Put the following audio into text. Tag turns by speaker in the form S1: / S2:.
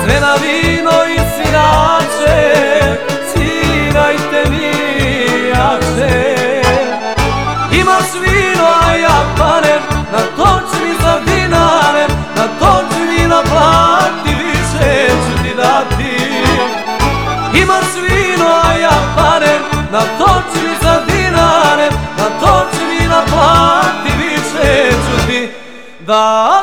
S1: sve na vino i svirače, svirajte mi jače. Imaš vino, a ja panem, na točni za dinarem, na točni naplati, više ću ti dati. Imaš vino, a ja panem, na točni za dinarem, na točni naplati, više ću ti dati.